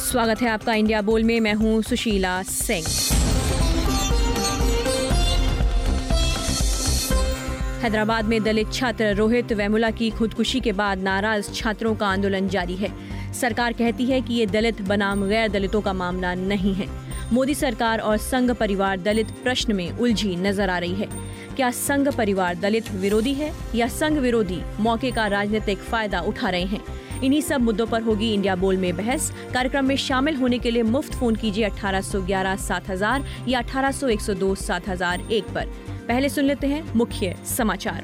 स्वागत है आपका इंडिया बोल में। मैं हूं सुशीला सिंह। हैदराबाद में दलित छात्र रोहित वेमुला की खुदकुशी के बाद नाराज छात्रों का आंदोलन जारी है। सरकार कहती है कि ये दलित बनाम गैर दलितों का मामला नहीं है। मोदी सरकार और संघ परिवार दलित प्रश्न में उलझी नजर आ रही है। क्या संघ परिवार दलित विरोधी है या संघ विरोधी मौके का राजनीतिक फायदा उठा रहे हैं? इन्हीं सब मुद्दों पर होगी इंडिया बोल में बहस। कार्यक्रम में शामिल होने के लिए मुफ्त फोन कीजिए 1811 7000 या 1800 102 7001 पर। पहले सुन लेते हैं मुख्य समाचार।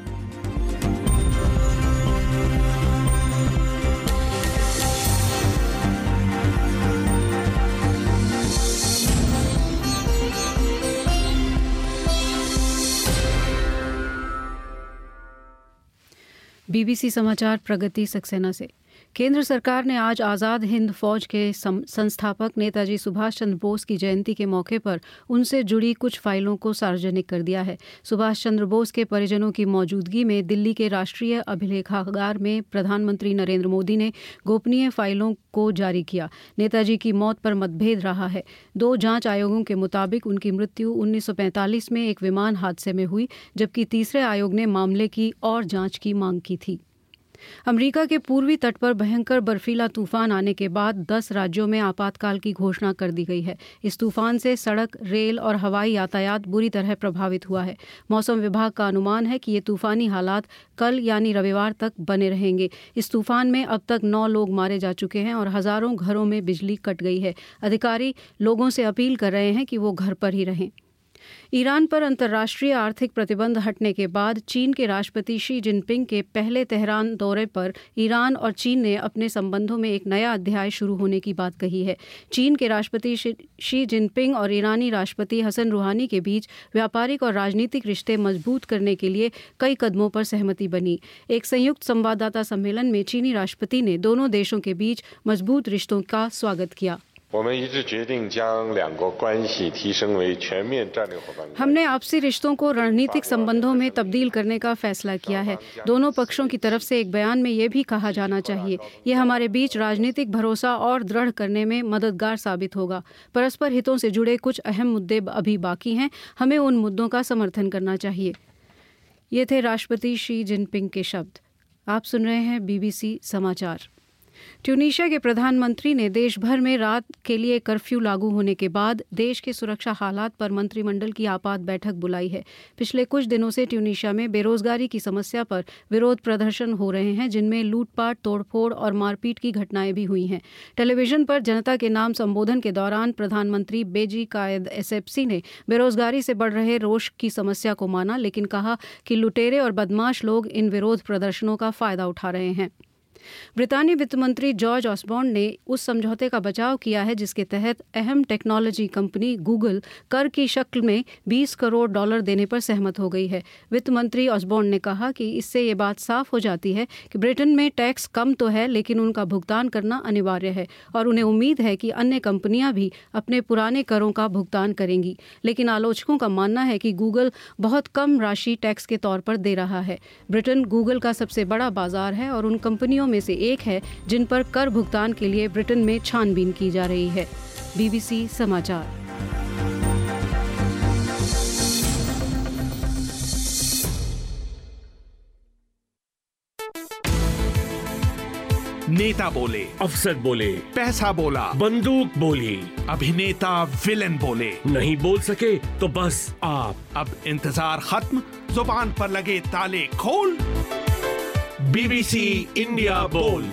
बीबीसी समाचार प्रगति सक्सेना से। केंद्र सरकार ने आज आज़ाद हिंद फौज के संस्थापक नेताजी सुभाष चंद्र बोस की जयंती के मौके पर उनसे जुड़ी कुछ फाइलों को सार्वजनिक कर दिया है। सुभाष चंद्र बोस के परिजनों की मौजूदगी में दिल्ली के राष्ट्रीय अभिलेखागार में प्रधानमंत्री नरेंद्र मोदी ने गोपनीय फाइलों को जारी किया। नेताजी की मौत पर मतभेद रहा है। 2 जांच आयोगों के मुताबिक उनकी मृत्यु 1945 में एक विमान हादसे में हुई, जबकि तीसरे आयोग ने मामले की और जांच की मांग की थी। अमेरिका के पूर्वी तट पर भयंकर बर्फीला तूफान आने के बाद 10 राज्यों में आपातकाल की घोषणा कर दी गई है। इस तूफान से सड़क, रेल और हवाई यातायात बुरी तरह प्रभावित हुआ है। मौसम विभाग का अनुमान है कि ये तूफानी हालात कल यानी रविवार तक बने रहेंगे। इस तूफान में अब तक 9 लोग मारे जा चुके हैं और हजारों घरों में बिजली कट गई है। अधिकारी लोगों से अपील कर रहे हैं कि वो घर पर ही रहें। ईरान पर अंतर्राष्ट्रीय आर्थिक प्रतिबंध हटने के बाद चीन के राष्ट्रपति शी जिनपिंग के पहले तेहरान दौरे पर ईरान और चीन ने अपने संबंधों में एक नया अध्याय शुरू होने की बात कही है। चीन के राष्ट्रपति शी जिनपिंग और ईरानी राष्ट्रपति हसन रूहानी के बीच व्यापारिक और राजनीतिक रिश्ते मजबूत करने के लिए कई कदमों पर सहमति बनी। एक संयुक्त संवाददाता सम्मेलन में चीनी राष्ट्रपति ने दोनों देशों के बीच मजबूत रिश्तों का स्वागत किया। हमने आपसी रिश्तों को रणनीतिक संबंधों में तब्दील करने का फैसला किया है। दोनों पक्षों की तरफ से एक बयान में ये भी कहा जाना चाहिए, ये हमारे बीच राजनीतिक भरोसा और दृढ़ करने में मददगार साबित होगा। परस्पर हितों से जुड़े कुछ अहम मुद्दे अभी बाकी हैं, हमें उन मुद्दों का समर्थन करना चाहिए। ये थे राष्ट्रपति शी जिनपिंग के शब्द। आप सुन रहे हैं बीबीसी समाचार। ट्यूनीशिया के प्रधानमंत्री ने देश भर में रात के लिए कर्फ्यू लागू होने के बाद देश के सुरक्षा हालात पर मंत्रिमंडल की आपात बैठक बुलाई है। पिछले कुछ दिनों से ट्यूनीशिया में बेरोजगारी की समस्या पर विरोध प्रदर्शन हो रहे हैं, जिनमें लूटपाट, तोड़फोड़ और मारपीट की घटनाएं भी हुई हैं। टेलीविजन पर जनता के नाम संबोधन के दौरान प्रधानमंत्री बेजी कायद एसेप्सी ने बेरोजगारी से बढ़ रहे रोष की समस्या को माना, लेकिन कहा कि लुटेरे और बदमाश लोग इन विरोध प्रदर्शनों का फायदा उठा रहे हैं। ब्रितानी वित्त मंत्री जॉर्ज ऑसबॉर्न ने उस समझौते का बचाव किया है जिसके तहत अहम टेक्नोलॉजी कंपनी गूगल कर की शक्ल में $20 करोड़ देने पर सहमत हो गई है। वित्त मंत्री ऑसबॉर्न ने कहा कि इससे ये बात साफ हो जाती है कि ब्रिटेन में टैक्स कम तो है, लेकिन उनका भुगतान करना अनिवार्य है और उन्हें उम्मीद है कि अन्य कंपनियां भी अपने पुराने करों का भुगतान करेंगी। लेकिन आलोचकों का मानना है कि गूगल बहुत कम राशि टैक्स के तौर पर दे रहा है। ब्रिटेन गूगल का सबसे बड़ा बाजार है और उन कंपनियों में से एक है जिन पर कर भुगतान के लिए ब्रिटेन में छानबीन की जा रही है। बीबीसी समाचार। नेता बोले, अफसर बोले, पैसा बोला, बंदूक बोली, अभिनेता विलन बोले, नहीं बोल सके तो बस आप। अब इंतजार खत्म, जुबान पर लगे ताले खोल। बीबीसी इंडिया बोल।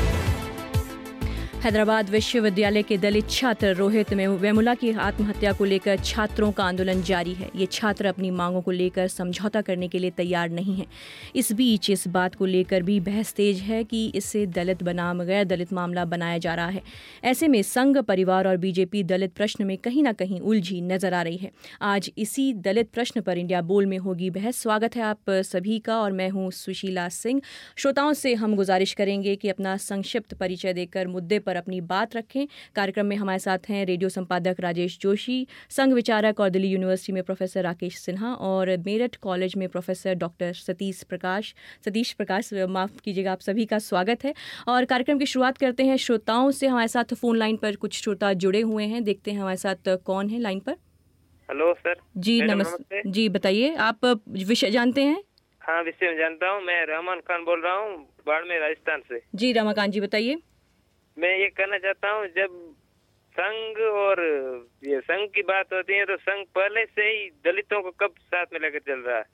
हैदराबाद विश्वविद्यालय के दलित छात्र रोहित वेमुला की आत्महत्या को लेकर छात्रों का आंदोलन जारी है। ये छात्र अपनी मांगों को लेकर समझौता करने के लिए तैयार नहीं हैं। इस बीच इस बात को लेकर भी बहस तेज है कि इससे दलित बनाम गैर दलित मामला बनाया जा रहा है। ऐसे में संघ परिवार और बीजेपी दलित प्रश्न में कहीं ना कहीं उलझी नजर आ रही है। आज इसी दलित प्रश्न पर इंडिया बोल में होगी बहस। स्वागत है आप सभी का और मैं हूँ सुशीला सिंह। श्रोताओं से हम गुजारिश करेंगे कि अपना संक्षिप्त परिचय देकर मुद्दे पर अपनी बात रखें। कार्यक्रम में हमारे साथ हैं रेडियो संपादक राजेश जोशी, संघ विचारक और दिल्ली यूनिवर्सिटी में प्रोफेसर राकेश सिन्हा और मेरठ कॉलेज में प्रोफेसर डॉक्टर सतीश प्रकाश, माफ़ कीजिएगा। आप सभी का स्वागत है और कार्यक्रम की शुरुआत करते हैं श्रोताओं से। हमारे साथ फ़ोन लाइन पर कुछ श्रोता जुड़े हुए हैं, देखते हैं हमारे साथ कौन है लाइन पर। Hello sir. जी नमस्ते जी, बताइए आप विषय जानते हैं? हाँ, विषय में जानता हूँ। मैं रहमान खान बोल रहा हूँ, बाड़मेर राजस्थान से। जी रमाकांत जी बताइए। मैं ये कहना चाहता हूँ, जब संघ और ये संघ की बात होती है तो संघ पहले से ही दलितों को कब साथ में लेकर चल रहा है?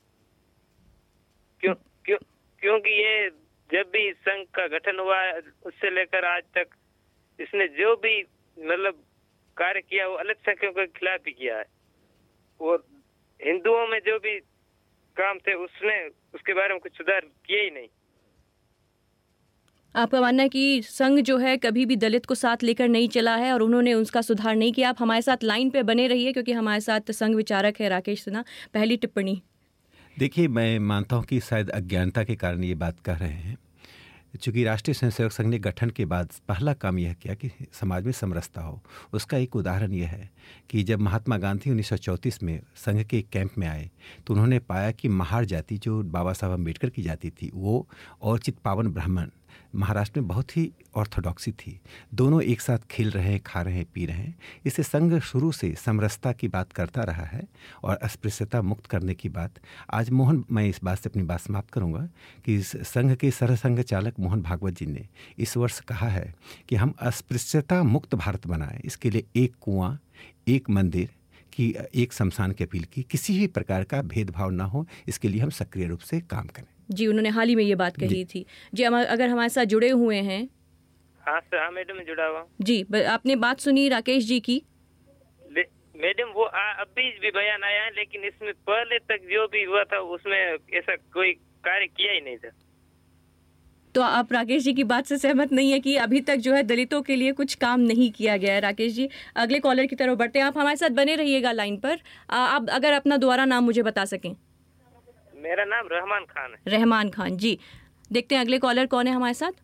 क्योंकि ये जब भी संघ का गठन हुआ है उससे लेकर आज तक इसने जो भी मतलब कार्य किया वो अल्पसंख्यकों के खिलाफ ही किया है और हिंदुओं में जो भी काम थे उसके बारे में कुछ सुधार किया ही नहीं। आपका मानना है कि संघ जो है कभी भी दलित को साथ लेकर नहीं चला है और उन्होंने उसका सुधार नहीं किया। आप हमारे साथ लाइन पे बने रहिए क्योंकि हमारे साथ संघ विचारक है राकेश सिन्हा। पहली टिप्पणी। देखिए, मैं मानता हूं कि शायद अज्ञानता के कारण ये बात कह रहे हैं। चूँकि राष्ट्रीय स्वयंसेवक संघ ने गठन के बाद पहला काम यह किया कि समाज में समरसता हो। उसका एक उदाहरण यह है कि जब महात्मा गांधी 1934 में संघ के कैंप में आए तो उन्होंने पाया कि महार जाति जो बाबा साहब अम्बेडकर की जाति थी वो और चित्पावन ब्राह्मण महाराष्ट्र में बहुत ही ऑर्थोडॉक्सी थी। दोनों एक साथ खेल रहे हैं, खा रहे हैं, पी रहे हैं। इससे संघ शुरू से समरसता की बात करता रहा है और अस्पृश्यता मुक्त करने की बात। आज मैं इस बात से अपनी बात समाप्त करूंगा कि संघ के सरसंघ चालक मोहन भागवत जी ने इस वर्ष कहा है कि हम अस्पृश्यता मुक्त भारत बनाएं। इसके लिए एक कुआं, एक मंदिर की, एक शमशान की अपील की। किसी भी प्रकार का भेदभाव ना हो, इसके लिए हम सक्रिय रूप से काम करें। जी, उन्होंने हाल ही में ये बात कही थी। जी, अगर हमारे साथ जुड़े हुए हैं। हाँ सर, हाँ मैडम जुड़ा हुआ जी। आपने बात सुनी राकेश जी की? मैडम वो अभी भी बयान आया है, लेकिन इसमें पहले तक जो भी हुआ था उसमें ऐसा कोई कार्य किया ही नहीं था। तो आप राकेश जी की बात से सहमत नहीं है कि अभी तक जो है दलितों के लिए कुछ काम नहीं किया गया है? राकेश जी, अगले कॉलर की तरफ बढ़ते हैं। आप हमारे साथ बने रहिएगा लाइन पर। आप अगर अपना दोबारा नाम मुझे बता सकें। मेरा नाम रहमान खान है। रहमान खान जी। देखते हैं अगले कॉलर कौन है हमारे साथ।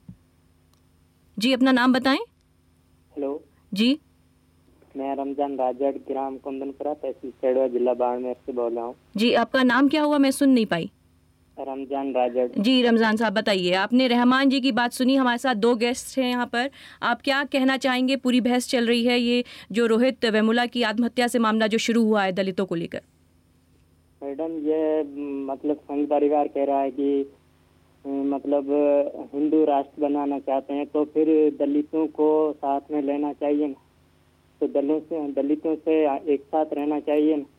जी, अपना नाम बताएं। हेलो जी। मैं रमजान राजड़, ग्राम कुंदनपुरा, तहसील सेडवा, जिला बाड़मेर से बोल रहा हूँ। जी, आपका नाम क्या हुआ? मैं सुन नहीं पाई। रमजान राजड़। जी रमजान साहब बताइए। आपने रहमान जी की बात सुनी। हमारे साथ दो गेस्ट हैं यहाँ पर। आप क्या कहना चाहेंगे? पूरी बहस चल रही है ये जो रोहित वेमुला की आत्महत्या से मामला जो शुरू हुआ है दलितों को लेकर। मैडम, ये मतलब संघ परिवार कह रहा है कि मतलब हिंदू राष्ट्र बनाना चाहते हैं तो फिर दलितों को साथ में लेना चाहिए ना, तो दलितों से एक साथ रहना चाहिए ना।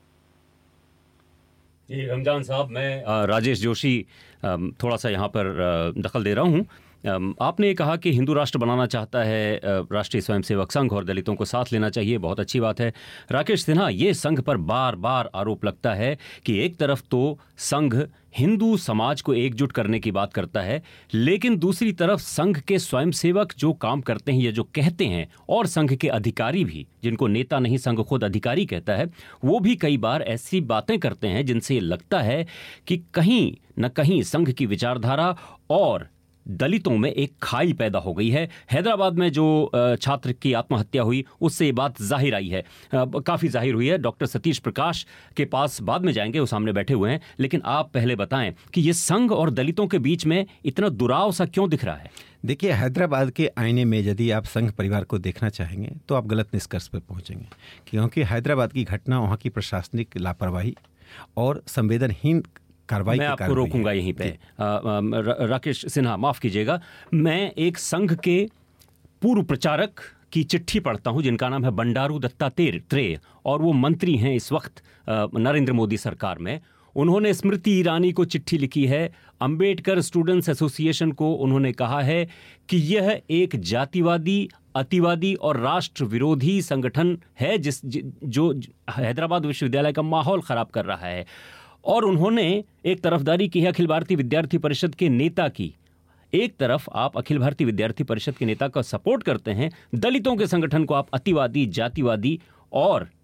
जी रमजान साहब, मैं राजेश जोशी थोड़ा सा यहाँ पर दखल दे रहा हूँ। आपने कहा कि हिंदू राष्ट्र बनाना चाहता है राष्ट्रीय स्वयंसेवक संघ और दलितों को साथ लेना चाहिए, बहुत अच्छी बात है। राकेश सिन्हा, ये संघ पर बार बार आरोप लगता है कि एक तरफ तो संघ हिंदू समाज को एकजुट करने की बात करता है, लेकिन दूसरी तरफ संघ के स्वयंसेवक जो काम करते हैं या जो कहते हैं, और संघ के अधिकारी भी, जिनको नेता नहीं संघ खुद अधिकारी कहता है, वो भी कई बार ऐसी बातें करते हैं जिनसे लगता है कि कहीं न कहीं संघ की विचारधारा और दलितों में एक खाई पैदा हो गई है। हैदराबाद में जो छात्र की आत्महत्या हुई उससे ये बात जाहिर आई है, काफ़ी जाहिर हुई है। डॉक्टर सतीश प्रकाश के पास बाद में जाएंगे, वो सामने बैठे हुए हैं, लेकिन आप पहले बताएं कि ये संघ और दलितों के बीच में इतना दुराव सा क्यों दिख रहा है? देखिए, हैदराबाद के आईने में यदि आप संघ परिवार को देखना चाहेंगे तो आप गलत निष्कर्ष पर पहुंचेंगे, क्योंकि हैदराबाद की घटना वहाँ की प्रशासनिक लापरवाही और संवेदनहीन कार्रवाई। मैं आपको रोकूंगा यहीं पे। राकेश सिन्हा, माफ कीजिएगा, मैं एक संघ के पूर्व प्रचारक की चिट्ठी पढ़ता हूं जिनका नाम है बंडारू दत्तात्रेय, और वो मंत्री हैं इस वक्त नरेंद्र मोदी सरकार में। उन्होंने स्मृति ईरानी को चिट्ठी लिखी है, अंबेडकर स्टूडेंट्स एसोसिएशन को उन्होंने कहा है कि यह एक जातिवादी, अतिवादी और राष्ट्र विरोधी संगठन है जो हैदराबाद विश्वविद्यालय का माहौल खराब कर रहा है। और उन्होंने एक तरफदारी की है अखिल भारतीय विद्यार्थी परिषद के नेता की। एक तरफ आप अखिल भारतीय विद्यार्थी परिषद के नेता का सपोर्ट करते हैं, दलितों के संगठन को आप अतिवादी, जातिवादी और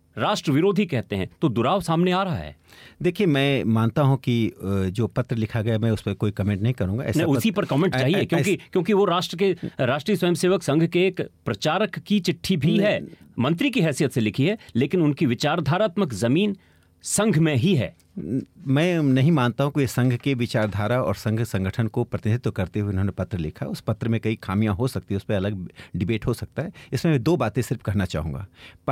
राष्ट्र विरोधी कहते हैं, तो दुराव सामने आ रहा है। देखिए, मैं मानता हूं कि जो पत्र लिखा गया, मैं उस पर कोई कमेंट नहीं करूंगा। ऐसा उसी पर कमेंट चाहिए, क्योंकि वो राष्ट्रीय स्वयंसेवक संघ के एक प्रचारक की चिट्ठी भी है, मंत्री की हैसियत से लिखी है, लेकिन उनकी विचारधारात्मक जमीन संघ में ही है। मैं नहीं मानता हूं कि संघ के विचारधारा और संघ संगठन को प्रतिनिधित्व करते हुए उन्होंने पत्र लिखा। उस पत्र में कई खामियां हो सकती है, उस पर अलग डिबेट हो सकता है। इसमें मैं 2 बातें सिर्फ कहना चाहूँगा।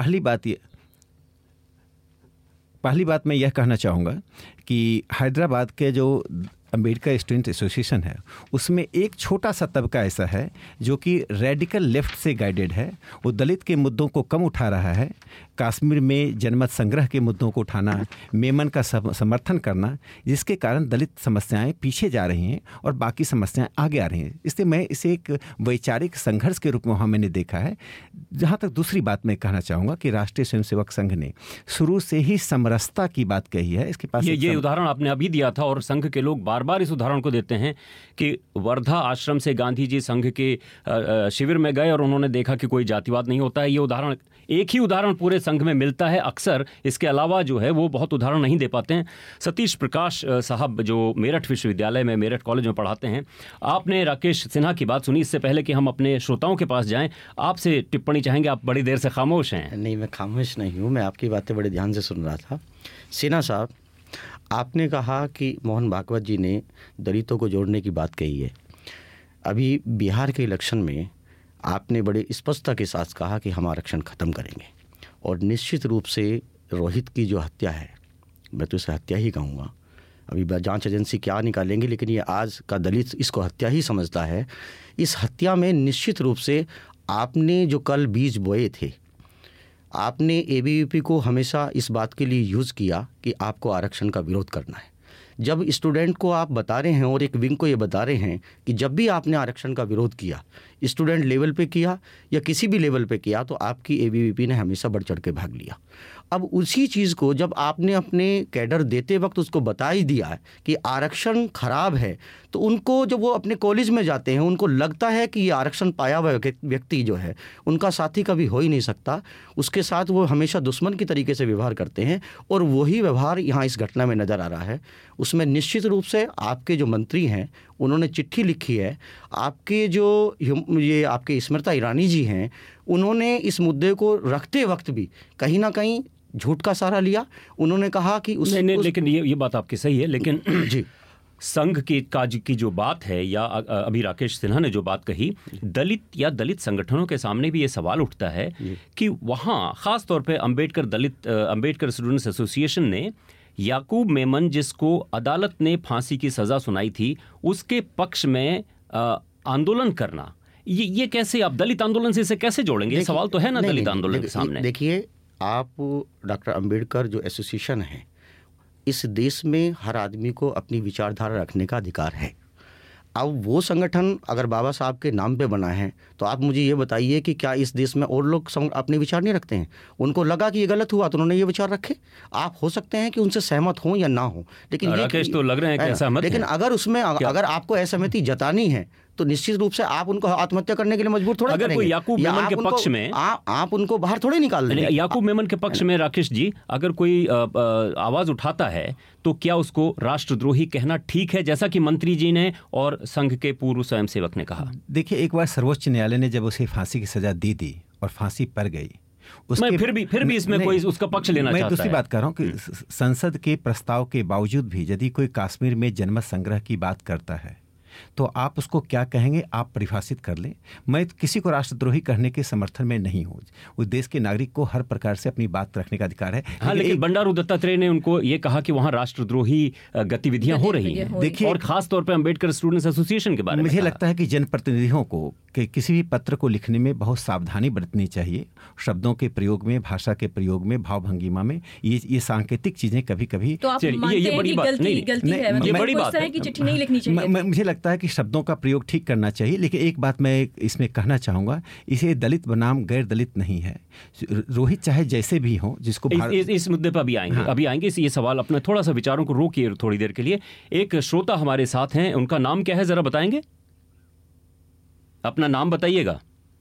पहली बात मैं यह कहना चाहूँगा कि हैदराबाद के जो अम्बेडकर स्टूडेंट एसोसिएशन है, उसमें एक छोटा सा तबका ऐसा है जो कि रेडिकल लेफ्ट से गाइडेड है। वो दलित के मुद्दों को कम उठा रहा है, कश्मीर में जनमत संग्रह के मुद्दों को उठाना, मेमन का समर्थन करना, जिसके कारण दलित समस्याएं पीछे जा रही हैं और बाकी समस्याएं आगे आ रही हैं। इसलिए मैं इसे एक वैचारिक संघर्ष के रूप में वहाँ मैंने देखा है। जहाँ तक दूसरी बात मैं कहना चाहूँगा कि राष्ट्रीय स्वयंसेवक संघ ने शुरू से ही समरसता की बात कही है। इसके पास ये उदाहरण आपने अभी दिया था और संघ के लोग बार बार इस उदाहरण को देते हैं कि वर्धा आश्रम से गांधी जी संघ के शिविर में गए और उन्होंने देखा कि कोई जातिवाद नहीं होता है। ये उदाहरण, एक ही उदाहरण पूरे संघ में मिलता है अक्सर, इसके अलावा जो है वो बहुत उदाहरण नहीं दे पाते हैं। सतीश प्रकाश साहब जो मेरठ विश्वविद्यालय में, मेरठ कॉलेज में पढ़ाते हैं, आपने राकेश सिन्हा की बात सुनी। इससे पहले कि हम अपने श्रोताओं के पास जाएं, आपसे टिप्पणी चाहेंगे। आप बड़ी देर से खामोश हैं। नहीं, मैं खामोश नहीं हूँ, मैं आपकी बातें बड़े ध्यान से सुन रहा था। सिन्हा साहब, आपने कहा कि मोहन भागवत जी ने दलितों को जोड़ने की बात कही है। अभी बिहार के इलेक्शन में आपने बड़े स्पष्टता के साथ कहा कि हम आरक्षण ख़त्म करेंगे, और निश्चित रूप से रोहित की जो हत्या है, मैं तो इसे हत्या ही कहूँगा। अभी जांच एजेंसी क्या निकालेंगे, लेकिन ये आज का दलित इसको हत्या ही समझता है। इस हत्या में निश्चित रूप से आपने जो कल बीज बोए थे, आपने एबीवीपी को हमेशा इस बात के लिए यूज़ किया कि आपको आरक्षण का विरोध करना है। जब स्टूडेंट को आप बता रहे हैं और एक विंग को ये बता रहे हैं कि जब भी आपने आरक्षण का विरोध किया, स्टूडेंट लेवल पे किया या किसी भी लेवल पे किया, तो आपकी एबीवीपी ने हमेशा बढ़ चढ़ के भाग लिया। अब उसी चीज़ को जब आपने अपने कैडर देते वक्त उसको बता ही दिया है कि आरक्षण खराब है, तो उनको जब वो अपने कॉलेज में जाते हैं, उनको लगता है कि ये आरक्षण पाया हुआ व्यक्ति जो है उनका साथी कभी हो ही नहीं सकता, उसके साथ वो हमेशा दुश्मन की तरीके से व्यवहार करते हैं। और वही व्यवहार यहाँ इस घटना में नज़र आ रहा है। उसमें निश्चित रूप से आपके जो मंत्री हैं उन्होंने चिट्ठी लिखी है, आपके जो ये आपके स्मृति ईरानी जी हैं, उन्होंने इस मुद्दे को रखते वक्त भी कहीं ना कहीं झूठ का सहारा लिया। उन्होंने कहा कि लेकिन ये बात आपकी सही है, लेकिन जी संघ की जो बात है, या अभी राकेश सिन्हा ने जो बात कही, दलित संगठनों के सामने भी ये सवाल उठता है कि वहाँ खास तौर पे अम्बेडकर स्टूडेंट्स एसोसिएशन ने याकूब मेमन, जिसको अदालत ने फांसी की सज़ा सुनाई थी, उसके पक्ष में आंदोलन करना, ये कैसे आप दलित आंदोलन से इसे कैसे जोड़ेंगे? ये सवाल तो है ना दलित आंदोलन के सामने। देखिए, आप डॉक्टर अंबेडकर जो एसोसिएशन है, इस देश में हर आदमी को अपनी विचारधारा रखने का अधिकार है। अब वो संगठन अगर बाबा साहब के नाम पे बना है, तो आप मुझे ये बताइए कि क्या इस देश में और लोग अपने विचार नहीं रखते हैं? उनको लगा कि ये गलत हुआ तो उन्होंने ये विचार रखे। आप हो सकते हैं कि उनसे सहमत हों या ना हो, लेकिन राकेश तो लग रहे हैं कि असहमत हैं। लेकिन अगर उसमें अगर आपको असहमति जतानी है तो निश्चित रूप से आप उनको आत्महत्या करने के लिए मजबूर थोड़ा करेंगे। कोई याकूब मेमन के पक्ष में आप उनको बाहर थोड़े निकाल देंगे। याकूब मेमन के पक्ष में राकेश जी, अगर कोई आवाज उठाता है तो क्या उसको राष्ट्रद्रोही कहना ठीक है, जैसा कि मंत्री जी ने और संघ के पूर्व स्वयंसेवक ने कहा? देखिए, एक बार सर्वोच्च न्यायालय ने जब उसे फांसी की सजा दी और फांसी पर गई, उसमें फिर भी इसमें कोई उसका पक्ष लेना चाहता है। मैं दूसरी बात कर रहा हूँ कि संसद के प्रस्ताव के बावजूद भी यदि कोई कश्मीर में जनमत संग्रह की बात करता है तो आप उसको क्या कहेंगे, आप परिभाषित कर लें। मैं किसी को राष्ट्रद्रोही करने के समर्थन में नहीं हूँ। उस देश के नागरिक को हर प्रकार से अपनी बात रखने का अधिकार है। हाँ, लेकिन बंडारू दत्तात्रेय ने उनको ये कहा कि वहाँ राष्ट्रद्रोही गतिविधियां हो रही हैं। देखिए, और खास तौर पर अम्बेडकर स्टूडेंट्स एसोसिएशन के बारे में मुझे लगता है कि जनप्रतिनिधियों को किसी भी पत्र को लिखने में बहुत सावधानी बरतनी चाहिए। शब्दों के प्रयोग में, भाषा के प्रयोग में, भाव भंगिमा में, ये सांकेतिक चीजें कभी कभी तो आप मानते हैं कि गलती है, ये बड़ी बात है कि चिट्ठी नहीं लिखनी चाहिए। मुझे लगता है कि शब्दों का प्रयोग ठीक करना चाहिए, लेकिन एक बात मैं इसमें कहना चाहूंगा, इसे दलित बनाम गैर दलित नहीं है। रोहित चाहे जैसे भी हो, जिसको इस मुद्दे पर अभी आएंगे। ये सवाल अपने थोड़ा सा विचारों को रोकिए थोड़ी देर के लिए। एक श्रोता हमारे साथ हैं, उनका नाम क्या है, जरा बताएंगे? अपना नाम बताइएगा।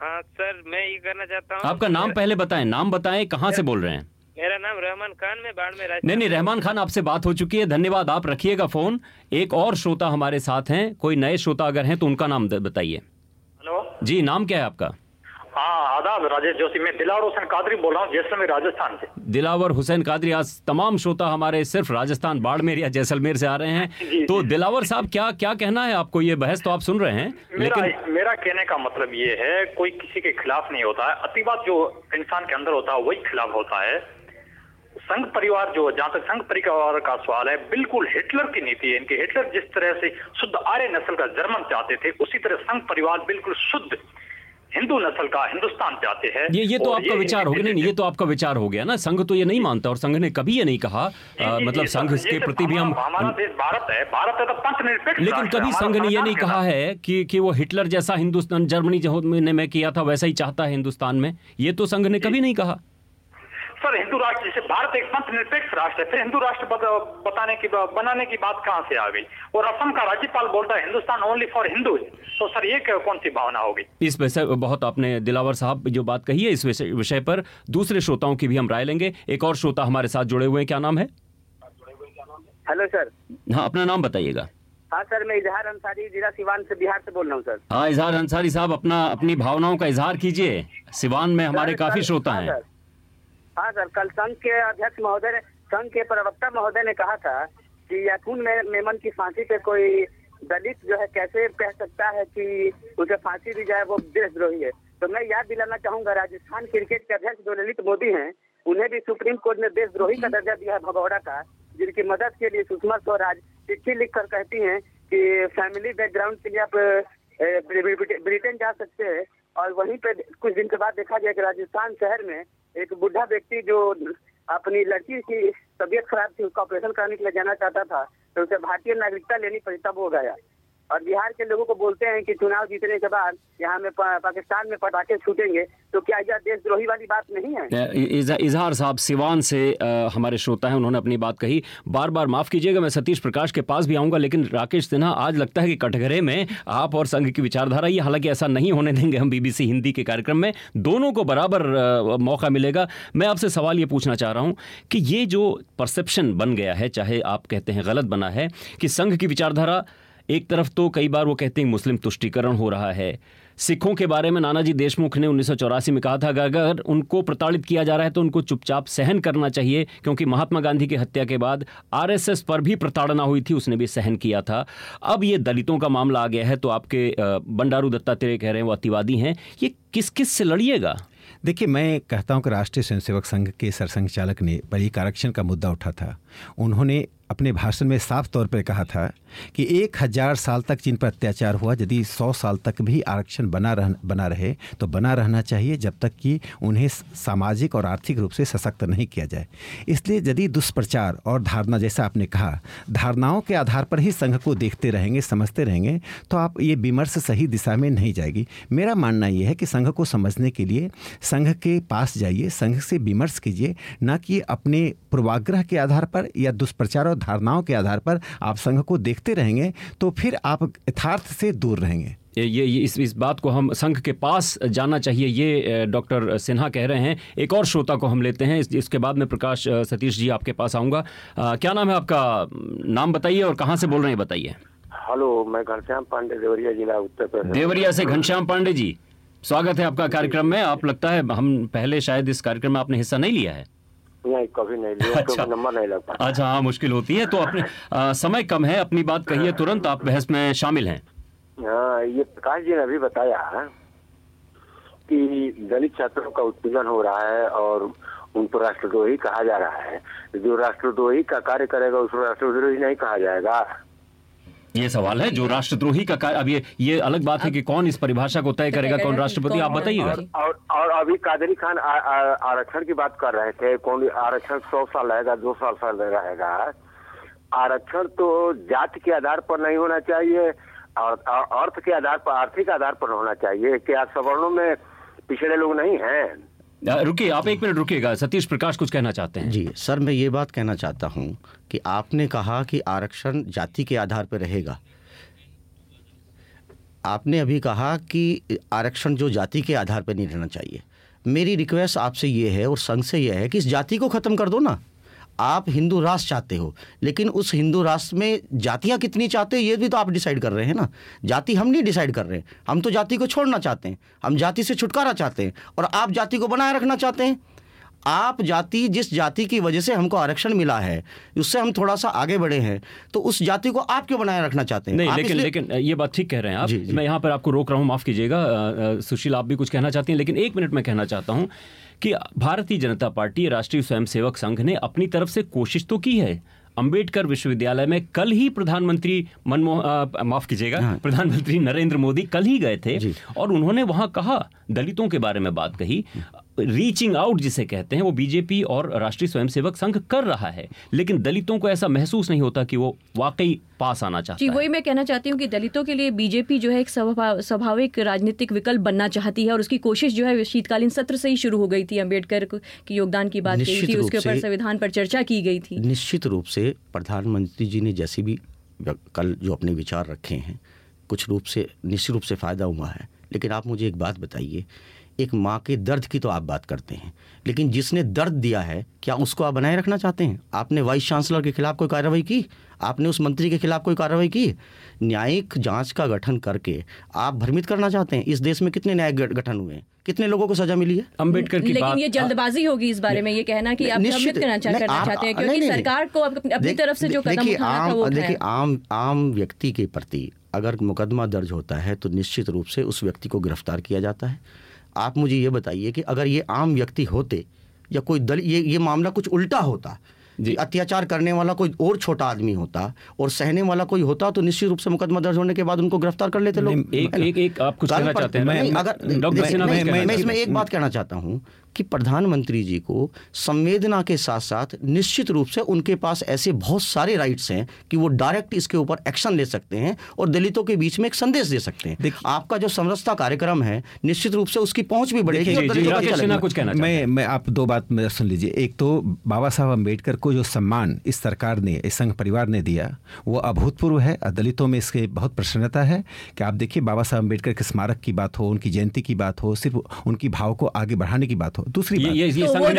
हाँ सर, मैं ये करना चाहता हूँ। आपका नाम पहले बताएं, नाम बताएं, कहाँ से बोल रहे हैं? मेरा नाम रहमान खान, मैं बाड़मेर राजस्थान। नहीं, रहमान खान, आपसे बात हो चुकी है, धन्यवाद। आप रखिएगा फोन। एक और श्रोता हमारे साथ हैं, कोई नए श्रोता अगर हैं तो उनका नाम बताइए। हेलो जी, नाम क्या है आपका? हाँ, आदाब, राजेश जोशी। मैं दिलावर हुसैन कादरी बोल रहा हूँ, जैसलमेर राजस्थान से। दिलावर हुसैन कादरी, आज तमाम श्रोता हमारे सिर्फ राजस्थान, बाड़मेर या जैसलमेर से आ रहे हैं। तो दिलावर साहब, क्या कहना है आपको? ये बहस तो आप सुन रहे हैं, लेकिन मेरा कहने का मतलब ये है, कोई किसी के खिलाफ नहीं होता है। अतिवाद जो इंसान के अंदर होता है वही खिलाफ होता है। संघ परिवार, जो जहां तक संघ परिवार का सवाल है, बिल्कुल हिटलर की नीति है इनकी। हिटलर जिस तरह से शुद्ध आर्य नस्ल का जर्मन चाहते थे, उसी तरह संघ परिवार बिल्कुल शुद्ध हिंदू नस्ल का हिंदुस्तान चाहते हैं। ये तो आपका विचार हो गया। नहीं, ये तो आपका विचार हो गया ना। संघ तो ये नहीं मानता, और संघ ने कभी ये नहीं कहा, मतलब संघ के प्रति भी हम, हमारा देश भारत है तो पंथनिरपेक्ष, लेकिन कभी संघ ने ये नहीं कहा है कि वो हिटलर जैसा हिंदुस्तान, जर्मनी में किया था वैसा ही चाहता है हिंदुस्तान में। ये तो संघ ने कभी नहीं कहा। सर, हिंदू राष्ट्र, जैसे भारत एक पंथनिरपेक्ष राष्ट्र है, फिर हिंदू राष्ट्र बनाने की बात कहां से आ गई? और असम का राज्यपाल बोलता है हिंदुस्तान ओनली फॉर हिंदू। तो सर, ये कौन सी भावना होगी? इस विषय बहुत आपने, दिलावर साहब, जो बात कही है इस विषय पर दूसरे श्रोताओं की भी हम राय लेंगे। एक और श्रोता हमारे साथ जुड़े हुए हैं, क्या नाम है? Hello sir. हाँ, अपना नाम बताइएगा। हाँ सर, मैं इजहार अंसारी, जिला सिवान से, बिहार से बोल रहा हूँ सर। हाँ, इजहार अंसारी साहब, अपनी भावनाओं का इजहार कीजिए। सिवान में हमारे काफी श्रोता हैं। हाँ सर, कल संघ के अध्यक्ष महोदय, संघ के प्रवक्ता महोदय ने कहा था कि याकून मेमन की फांसी पे कोई दलित जो है कैसे कह सकता है कि उसे फांसी दी जाए, वो देशद्रोही है। तो मैं याद दिलाना चाहूंगा, राजस्थान क्रिकेट के अध्यक्ष जो ललित मोदी हैं, उन्हें भी सुप्रीम कोर्ट ने देशद्रोही का दर्जा दिया है भगौड़ा का, जिनकी मदद के लिए सुषमा स्वराज चिट्ठी लिखकर कहती हैं कि फैमिली बैकग्राउंड के लिए आप ब्रिटेन जा सकते हैं। और वहीं पे कुछ दिन के बाद देखा गया कि राजस्थान शहर में एक बुढ़ा व्यक्ति जो अपनी लड़की की तबीयत खराब थी, उसका ऑपरेशन कराने के लिए जाना चाहता था, तो उसे भारतीय नागरिकता लेनी पड़ी, तब वो गया। और बिहार के लोगों को बोलते हैं कि चुनाव जीतने के बाद यहाँ में पाकिस्तान में पटाखे छूटेंगे, तो क्या यह देशद्रोही वाली बात नहीं है? इजहार साहब सिवान से हमारे श्रोता हैं, उन्होंने अपनी बात कही। बार बार माफ कीजिएगा, मैं सतीश प्रकाश के पास भी आऊंगा, लेकिन राकेश सिन्हा, आज लगता है कि कटघरे में आप और संघ की विचारधारा ये, हालांकि ऐसा नहीं होने देंगे हम बीबीसी हिंदी के कार्यक्रम में, दोनों को बराबर मौका मिलेगा। मैं आपसे सवाल ये पूछना चाह रहा हूँ कि ये जो परसेप्शन बन गया है, चाहे आप कहते हैं गलत बना है, कि संघ की विचारधारा, एक तरफ तो कई बार वो कहते हैं मुस्लिम तुष्टीकरण हो रहा है। सिखों के बारे में नानाजी देशमुख ने 1984 में कहा था कि अगर उनको प्रताड़ित किया जा रहा है तो उनको चुपचाप सहन करना चाहिए, क्योंकि महात्मा गांधी की हत्या के बाद आरएसएस पर भी प्रताड़ना हुई थी, उसने भी सहन किया था। अब ये दलितों का मामला आ गया है, तो आपके बंडारू दत्तात्रेय कह रहे हैं वो अतिवादी हैं। ये किस से लड़िएगा? देखिए, मैं कहता हूं कि राष्ट्रीय स्वयंसेवक संघ के सरसंघ चालक ने पर एक आरक्षण का मुद्दा उठा था। उन्होंने अपने भाषण में साफ तौर पर कहा था कि 1000 साल तक जिन पर अत्याचार हुआ, यदि 100 साल तक भी आरक्षण बना रहे तो बना रहना चाहिए, जब तक कि उन्हें सामाजिक और आर्थिक रूप से सशक्त नहीं किया जाए। इसलिए यदि दुष्प्रचार और धारणा, जैसा आपने कहा, धारणाओं के आधार पर ही संघ को देखते रहेंगे, समझते रहेंगे, तो आप ये विमर्श सही दिशा में नहीं जाएगी। मेरा मानना ये है कि संघ को समझने के लिए संघ के पास जाइए, संघ से विमर्श कीजिए, ना कि अपने पूर्वाग्रह के आधार पर या दुष्प्रचार और धारणाओं के आधार पर आप संघ को देखते रहेंगे तो फिर आप यथार्थ से दूर रहेंगे। ये इस बात को हम संघ के पास जाना चाहिए, ये डॉक्टर सिन्हा कह रहे हैं। एक और श्रोता को हम लेते हैं, इसके बाद में प्रकाश सतीश जी आपके पास आऊँगा। क्या नाम है आपका? नाम बताइए और कहाँ से बोल रहे हैं, बताइए। हेलो, मैं घनश्याम पांडे, देवरिया जिला, उत्तर प्रदेश। देवरिया से घनश्याम पांडे जी, स्वागत है आपका कार्यक्रम में। आप लगता है हम पहले शायद इस कार्यक्रम में आपने हिस्सा नहीं लिया है। नहीं, कभी नहीं लिया। अच्छा, नंबर नहीं लग पाता। अच्छा, हाँ, मुश्किल होती है। तो अपने समय कम है, अपनी बात कहिए तुरंत, आप बहस में शामिल हैं। हाँ, ये प्रकाश जी ने अभी बताया कि दलित छात्रों का उत्पीड़न हो रहा है और उनको राष्ट्रद्रोही कहा जा रहा है। जो राष्ट्रद्रोही का कार्य करेगा उसको राष्ट्रद्रोही नहीं कहा जाएगा? ये सवाल है, जो राष्ट्रद्रोही का कार्य। अब ये अलग बात है कि कौन इस परिभाषा को तय करेगा, कौन राष्ट्रपति, आप बताइएगा। और अभी कादरी खान आरक्षण की बात कर रहे थे, कौन आरक्षण 100 साल रहेगा, 2 साल रहेगा? आरक्षण तो जाति के आधार पर नहीं होना चाहिए और अर्थ के आधार पर, आर्थिक आधार पर होना चाहिए। क्या सवर्णों में पिछड़े लोग नहीं हैं? रुकिए, आप एक मिनट रुकिएगा। सतीश प्रकाश कुछ कहना चाहते हैं। जी सर, मैं ये बात कहना चाहता हूँ कि आपने कहा कि आरक्षण जाति के आधार पर रहेगा। आपने अभी कहा कि आरक्षण जो जाति के आधार पर नहीं रहना चाहिए। मेरी रिक्वेस्ट आपसे ये है और संघ से ये है कि इस जाति को ख़त्म कर दो ना। आप हिंदू राष्ट्र चाहते हो, लेकिन उस हिंदू राष्ट्र में जातियाँ कितनी चाहते हो ये भी तो आप डिसाइड कर रहे हैं ना। जाति हम नहीं डिसाइड कर रहे हैं, हम तो जाति को छोड़ना चाहते हैं, हम जाति से छुटकारा चाहते हैं, और आप जाति को बनाए रखना चाहते हैं। आप जाति, जिस जाति की वजह से हमको आरक्षण मिला है, उससे हम थोड़ा सा आगे बढ़े हैं, तो उस जाति को आप क्यों बनाए रखना चाहते हैं? नहीं, लेकिन ये बात ठीक कह रहे हैं आप। जी। मैं यहाँ पर आपको रोक रहा हूँ, माफ़ कीजिएगा। सुशील, आप भी कुछ कहना चाहती हैं, लेकिन 1 मिनट में कहना चाहता हूँ कि भारतीय जनता पार्टी, राष्ट्रीय स्वयंसेवक संघ ने अपनी तरफ से कोशिश तो की है। अंबेडकर विश्वविद्यालय में कल ही प्रधानमंत्री प्रधानमंत्री नरेंद्र मोदी कल ही गए थे और उन्होंने वहां कहा, दलितों के बारे में बात कही। रीचिंग आउट जिसे कहते हैं वो बीजेपी और राष्ट्रीय स्वयंसेवक संघ कर रहा है, लेकिन दलितों को ऐसा महसूस नहीं होता कि वो वाकई पास आना चाहता है। वही मैं कहना चाहती हूँ कि दलितों के लिए बीजेपी जो है एक स्वाभाविक राजनीतिक विकल्प बनना चाहती है, और उसकी कोशिश जो है शीतकालीन सत्र से ही शुरू हो गई थी। अंबेडकर के योगदान की बात की थी, उसके ऊपर संविधान पर चर्चा की गई थी। निश्चित रूप से प्रधानमंत्री जी ने जैसे भी कल जो अपने विचार रखे हैं, कुछ रूप से निश्चित रूप से फ़ायदा हुआ है। लेकिन आप मुझे एक बात बताइए, एक माँ के दर्द की तो आप बात करते हैं, लेकिन जिसने दर्द दिया है क्या उसको आप बनाए रखना चाहते हैं? आपने वाइस चांसलर के खिलाफ कोई कार्रवाई की? आपने उस मंत्री के खिलाफ कोई कार्रवाई की? न्यायिक जांच का गठन करके आप भ्रमित करना चाहते हैं। इस देश में कितने न्यायिक गठन हुए हैं, कितने लोगों को सजा मिली है? अंबेडकर की लेकिन ये जल्दबाजी होगी इस बारे में, ये कहना कि आप भ्रमित करना चाहते हैं, क्योंकि सरकार को अपनी तरफ से जो कदम उठाना था वो उठाया। देखिए, आम व्यक्ति के प्रति अगर मुकदमा दर्ज होता है तो निश्चित रूप से उस व्यक्ति को गिरफ्तार किया जाता है। आप मुझे ये बताइए कि अगर ये आम व्यक्ति होते या कोई दल, ये मामला कुछ उल्टा होता, अत्याचार करने वाला कोई और छोटा आदमी होता और सहने वाला कोई होता, तो निश्चित रूप से मुकदमा दर्ज होने के बाद उनको गिरफ्तार कर लेते लोग। एक आप कुछ कहना चाहते हैं? मैं इसमें एक बात कहना चाहता हूँ कि प्रधानमंत्री जी को संवेदना के साथ साथ निश्चित रूप से उनके पास ऐसे बहुत सारे राइट्स हैं कि वो डायरेक्ट इसके ऊपर एक्शन ले सकते हैं और दलितों के बीच में एक संदेश दे सकते हैं। आपका जो समरसता कार्यक्रम है, निश्चित रूप से उसकी पहुंच भी बढ़ेगी। मैं आप 2 बात सुन लीजिए। एक तो बाबा साहब अम्बेडकर को जो सम्मान इस सरकार ने, इस संघ परिवार ने दिया, वो अभूतपूर्व है। दलितों में इसके बहुत प्रसन्नता है कि आप देखिए, बाबा साहब अम्बेडकर के स्मारक की बात हो, उनकी जयंती की बात हो, सिर्फ उनकी भाव को आगे बढ़ाने की बात हो। दूसरी बात, ये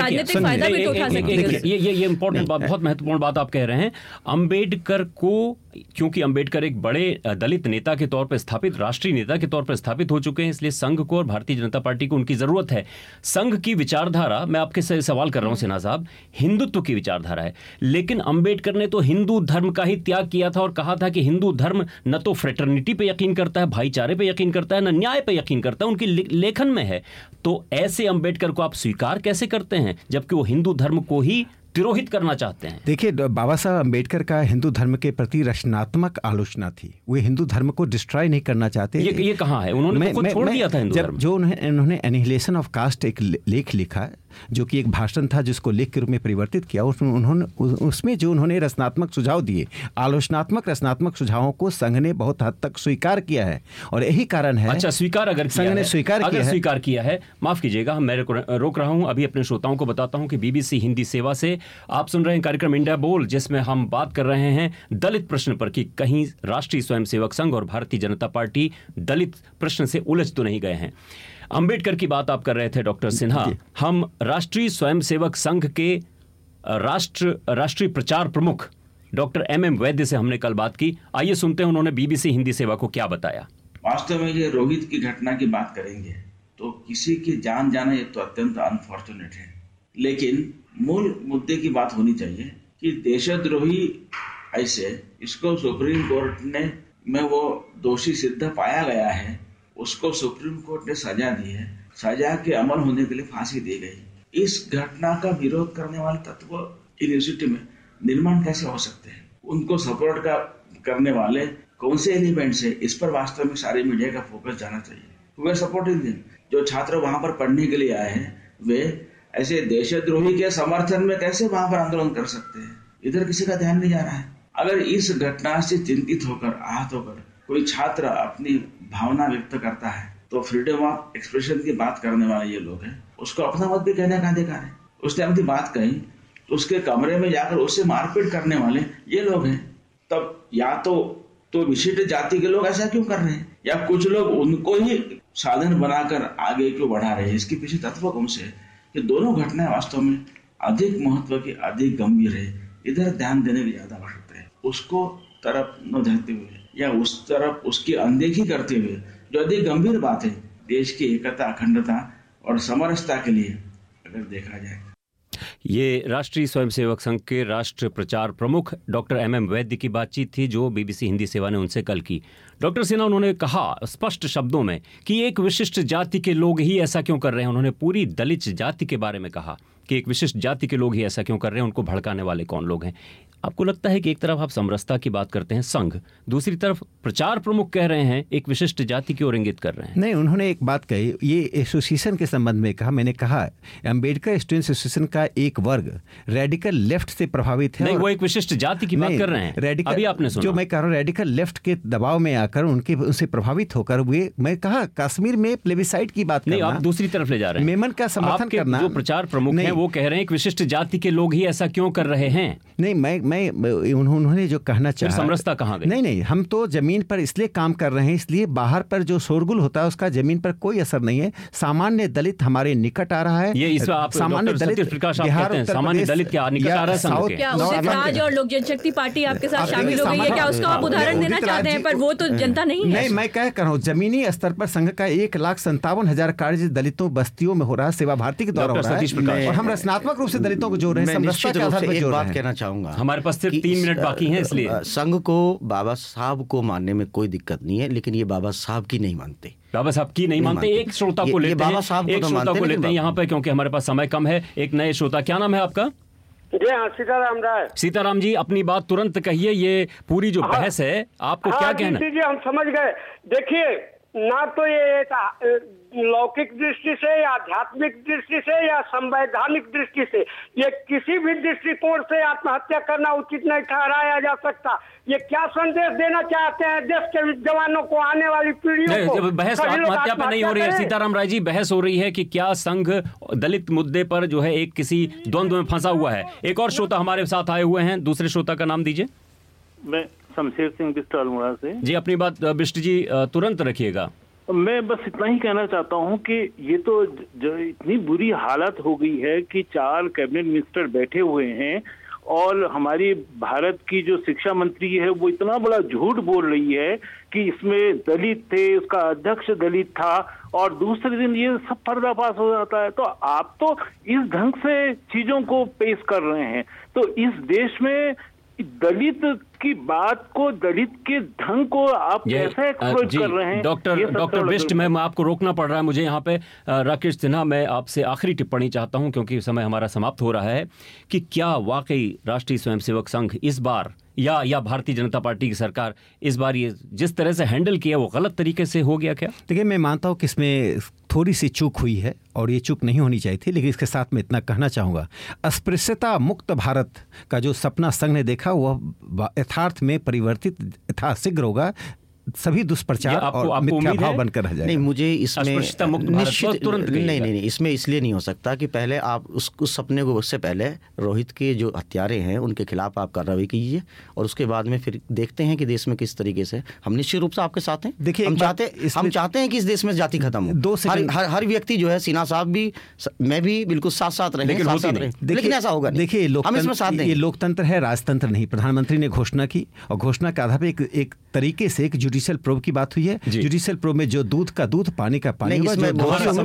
इंपॉर्टेंट बात, बहुत महत्वपूर्ण बात आप कह रहे हैं। अंबेडकर को, क्योंकि अंबेडकर एक बड़े दलित नेता के तौर पर स्थापित, राष्ट्रीय नेता के तौर पर स्थापित हो चुके हैं, इसलिए संघ को और भारतीय जनता पार्टी को उनकी जरूरत है। संघ की विचारधारा, मैं आपके से सवाल कर रहा हूं सिन्हा साहब, हिंदुत्व की विचारधारा है, लेकिन अंबेडकर ने तो हिंदू धर्म का ही त्याग किया था और कहा था कि हिंदू धर्म न तो फ्रेटर्निटी पे यकीन करता है, भाईचारे पे यकीन करता है, न न्याय पे यकीन करता है, उनकी लेखन में है। तो ऐसे अंबेडकर को आप स्वीकार कैसे करते हैं जबकि वो हिंदू धर्म को ही तिरोहित करना चाहते हैं? देखिए, बाबा साहब अम्बेडकर का हिंदू धर्म के प्रति रचनात्मक आलोचना थी। वे हिंदू धर्म को डिस्ट्रॉय नहीं करना चाहते। ये कहाँ है? उन्होंने खुद छोड़ दिया था हिंदू धर्म। जो उन्होंने एनिहिलेशन ऑफ कास्ट एक लेख लिखा, जो कि एक भाषण था जिसको लेख के रूप में परिवर्तित किया, उसमें जो उन्होंने रचनात्मक सुझाव दिए, आलोचनात्मक रचनात्मक सुझावों को संघ ने बहुत हद तक स्वीकार किया है। और यही कारण है। अच्छा, स्वीकार अगर संघ ने स्वीकार किया है, माफ कीजिएगा, मैं रोक रहा हूं। अभी अपने श्रोताओं को बताता हूं कि बीबीसी हिंदी सेवा से आप सुन रहे हैं कार्यक्रम इंडिया बोल, जिसमें हम बात कर रहे हैं दलित प्रश्न पर कि कहीं राष्ट्रीय स्वयंसेवक संघ और भारतीय जनता पार्टी दलित प्रश्न से उलझ तो नहीं गए हैं। अंबेडकर की बात आप कर रहे थे डॉक्टर सिन्हा। हम राष्ट्रीय स्वयंसेवक संघ के राष्ट्रीय प्रचार प्रमुख डॉक्टर MM वैद्य से हमने कल बात की। आइए सुनते हैं उन्होंने बीबीसी हिंदी सेवा को क्या बताया। वास्तव में ये रोहित की घटना की बात करेंगे तो किसी की जान जाना ये तो अत्यंत अनफॉर्चुनेट है, लेकिन मूल मुद्दे की बात होनी चाहिए कि देशद्रोही ऐसे इसको सुप्रीम कोर्ट में वो दोषी सिद्ध पाया गया है, उसको सुप्रीम कोर्ट ने सजा दी है, सजा के अमल होने के लिए फांसी दी गई। इस घटना का विरोध करने वाले तत्व यूनिवर्सिटी में निर्माण कैसे हो सकते हैं? उनको सपोर्ट करने वाले कौन से एलिमेंट्स है, इस पर वास्तव में सारी मीडिया का फोकस जाना चाहिए। वे सपोर्टिंग देम, जो छात्र वहां पर पढ़ने के लिए आए हैं, वे ऐसे देशद्रोही के समर्थन में कैसे वहां पर आंदोलन कर सकते हैं? इधर किसी का ध्यान नहीं जा रहा है। अगर इस घटना से चिंतित होकर, आहत होकर कोई छात्र अपनी भावना व्यक्त करता है तो फ्रीडम ऑफ एक्सप्रेशन की बात करने वाले ये लोग हैं, उसको अपना मत भी कहने का अधिकार है। उसने अपनी बात कही तो उसके कमरे में जाकर उससे मारपीट करने वाले ये लोग हैं। तब या तो तो विशिष्ट जाति के लोग ऐसा क्यों कर रहे हैं, या कुछ लोग उनको ही साधन बनाकर आगे क्यों बढ़ा रहे हैं? इसके पीछे तत्व कौन से है? ये दोनों घटनाएं वास्तव में अधिक महत्व की, अधिक गंभीर है। इधर ध्यान देने की ज्यादा आवश्यकता है। उसको तरफ न धरते हुए या उस तरफ उसकी अनदेखी करते हुए जो अधिक गंभीर बात है, देश की एकता, अखंडता और समरसता के लिए अगर देखा जाए। ये राष्ट्रीय स्वयंसेवक संघ के राष्ट्र प्रचार प्रमुख डॉक्टर MM वैद्य की बातचीत थी जो BBC हिंदी सेवा ने उनसे कल की। डॉक्टर सिन्हा, उन्होंने कहा स्पष्ट शब्दों में कि एक विशिष्ट जाति के लोग ही ऐसा क्यों कर रहे हैं। उन्होंने पूरी दलित जाति के बारे में कहा कि एक विशिष्ट जाति के लोग ही ऐसा क्यों कर रहे हैं, उनको भड़काने वाले कौन लोग हैं। आपको लगता है कि एक तरफ आप समरसता की बात करते हैं संघ, दूसरी तरफ प्रचार प्रमुख कह रहे हैं एक विशिष्ट जाति की ओर इंगित कर रहे हैं? नहीं, उन्होंने एक बात कही, ये एसोसिएशन के संबंध में कहा। मैंने कहा अम्बेडकर स्टूडेंट्स एसोसिएशन का एक वर्ग रेडिकल लेफ्ट से प्रभावित है। नहीं, वो एक विशिष्ट जाति की बात कर रहे हैं। रेडिकल, अभी आपने सुना, जो मैं कह रहा हूँ रेडिकल लेफ्ट के दबाव में आकर उनसे प्रभावित होकर वे, मैं कहा कश्मीर में प्लेबिसाइट की बात नहीं, आप दूसरी तरफ ले जा रहे हैं। मेमन का समर्थन करना। जो प्रचार प्रमुख हैं वो कह रहे हैं एक विशिष्ट जाति के लोग ही ऐसा क्यों कर रहे हैं। नहीं, मैं उन्होंने जो कहना चाहा, समरसता कहाँ गई? नहीं, हम तो जमीन पर इसलिए काम कर रहे हैं, इसलिए बाहर पर जो शोरगुल होता है उसका जमीन पर कोई असर नहीं है। सामान्य दलित हमारे निकट आ रहा है। ये इस आप सामान्य दलित प्रकाश आप कहते हैं सामान्य दलित क्या निकट आ रहा है? क्या राज और लोक जनशक्ति पार्टी आपके साथ शामिल हो गई है क्या? उसका आप उदाहरण देना चाहते हैं, पर वो तो जनता नहीं है। नहीं, मैं कह रहा हूँ जमीनी स्तर पर संघ का 1,57,000 कार्य दलितों बस्तियों में हो रहा है, सेवा भारती के द्वारा हो रहा है, और हम रचनात्मक रूप से दलितों को जोड़ रहे हैं। निश्चित रूप से एक बात कहना चाहूंगा, हमारे पास सिर्फ 3 मिनट बाकी हैं, इसलिए संघ को बाबा साहब को मानने में कोई दिक्कत नहीं है, लेकिन ये बाबा साहब की नहीं मानते। बाबा साहब की नहीं मानते। एक श्रोता को लेते हैं यहाँ पे, क्योंकि हमारे पास समय कम है। एक नए श्रोता, क्या नाम है आपका? जी हाँ, सीताराम राय। सीताराम जी, अपनी बात तुरंत कहिए। ये पूरी जो बहस है आपको क्या कहना? जी, हम समझ गए। देखिए, ना तो ये लौकिक दृष्टि से या आध्यात्मिक दृष्टि से या संवैधानिक दृष्टि से, ये किसी भी दृष्टिकोण से आत्महत्या करना उचित नहीं ठहराया जा सकता। ये क्या संदेश देना चाहते हैं देश के जवानों को, आने वाली पीढ़ियों को? बहस आत्महत्या पे नहीं हो रही है सीताराम राय जी, बहस हो रही है कि क्या संघ दलित मुद्दे पर जो है एक किसी द्वंद्व में फंसा हुआ है। एक और श्रोता हमारे साथ आए हुए हैं, दूसरे श्रोता का नाम दीजिए। मैं शमशेर सिंह बिष्ट अल्मोड़ा से। जी, अपनी बात बिष्ट जी तुरंत रखिएगा। मैं बस इतना ही कहना चाहता हूं कि ये तो जो इतनी बुरी हालत हो गई है कि 4 कैबिनेट मिनिस्टर बैठे हुए हैं और हमारी भारत की जो शिक्षा मंत्री है वो इतना बड़ा झूठ बोल रही है कि इसमें दलित थे, उसका अध्यक्ष दलित था, और दूसरे दिन ये सब पर्दाफाश हो जाता है। तो आप तो इस ढंग से चीजों को पेश कर रहे हैं। तो इस देश में दलित की बात को, दलित के ढंग को आप कैसे एक्सप्लॉइट कर रहे हैं? डॉक्टर बिष्ट, मैं आपको रोकना पड़ रहा है मुझे यहाँ पे। राकेश सिन्हा, मैं आपसे आखिरी टिप्पणी चाहता हूँ क्योंकि समय हमारा समाप्त हो रहा है, कि क्या वाकई राष्ट्रीय स्वयंसेवक संघ इस बार या भारतीय जनता पार्टी की सरकार इस बार ये जिस तरह से हैंडल किया वो गलत तरीके से हो गया क्या? देखिए, मैं मानता हूँ कि इसमें थोड़ी सी चूक हुई है और ये चूक नहीं होनी चाहिए थी, लेकिन इसके साथ में इतना कहना चाहूँगा, अस्पृश्यता मुक्त भारत का जो सपना संघ ने देखा वह यथार्थ में परिवर्तित यथाशीघ्र होगा। सभी दुष्प्रचार और मिथ्या भाव बनकर रह जाएगा। नहीं, मुझे इसमें निश्चित नहीं, इसमें इसलिए नहीं हो सकता कि पहले आप उस सपने को, उससे पहले रोहित के जो हत्यारे हैं उनके खिलाफ आप कार्रवाई कीजिए, और उसके बाद में फिर देखते हैं कि देश में किस तरीके से। हम निश्चित रूप से आपके साथ हैं। देखिए, हम चाहते हैं कि इस देश में जाति खत्म हो। हर व्यक्ति जो है, सिन्हा साहब भी, मैं भी बिल्कुल साथ साथ रहे, लेकिन ऐसा होगा। देखिए, ये लोकतंत्र है, राजतंत्र नहीं। प्रधानमंत्री ने घोषणा की और घोषणा के आधार पर एक तरीके से एक जुडिशियल प्रोब की बात हुई है। जुडिशियल प्रोब में जो दूध का दूध, पानी का पानी, उसमें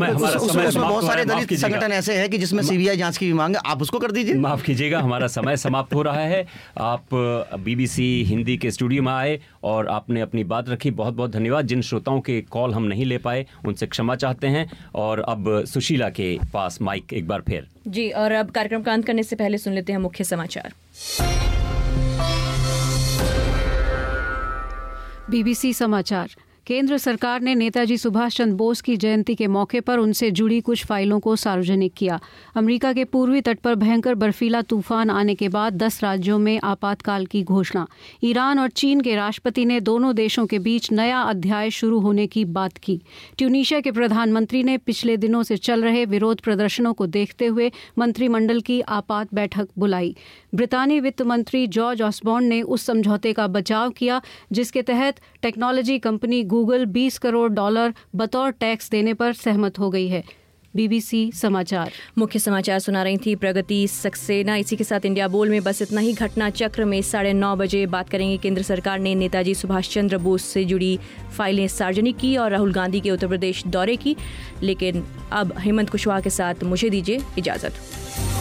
बहुत सारे दलित संगठन ऐसे हैं कि जिसमें सीबीआई जांच की मांग है, आप उसको कर दीजिए। माफ कीजिएगा, हमारा समय समाप्त हो रहा है। आप BBC हिंदी के स्टूडियो में आए और आपने अपनी बात रखी, बहुत बहुत धन्यवाद। जिन श्रोताओं के कॉल हम नहीं ले पाए उनसे क्षमा चाहते हैं। और अब सुशीला के पास माइक एक बार फिर। जी, और अब कार्यक्रम का अंत करने से पहले सुन लेते हैं मुख्य समाचार। BBC समाचार। केंद्र सरकार ने नेताजी सुभाष चंद्र बोस की जयंती के मौके पर उनसे जुड़ी कुछ फाइलों को सार्वजनिक किया। अमेरिका के पूर्वी तट पर भयंकर बर्फीला तूफान आने के बाद 10 राज्यों में आपातकाल की घोषणा। ईरान और चीन के राष्ट्रपति ने दोनों देशों के बीच नया अध्याय शुरू होने की बात की। ट्यूनीशिया के प्रधानमंत्री ने पिछले दिनों से चल रहे विरोध प्रदर्शनों को देखते हुए मंत्रिमंडल की आपात बैठक बुलाई। ब्रितानी वित्त मंत्री जॉर्ज ऑसबॉर्न ने उस समझौते का बचाव किया जिसके तहत टेक्नोलॉजी कंपनी गूगल $20 करोड़ बतौर टैक्स देने पर सहमत हो गई है। BBC समाचार मुख्य समाचार सुना रही थी प्रगति सक्सेना। इसी के साथ इंडिया बोल में बस इतना ही। घटना चक्र में 9:30 बजे बात करेंगे। केंद्र सरकार ने नेताजी सुभाष चंद्र बोस से जुड़ी फाइलें सार्वजनिक की और राहुल गांधी के उत्तर प्रदेश दौरे की। लेकिन अब हेमंत कुशवाहा के साथ मुझे दीजिए इजाजत।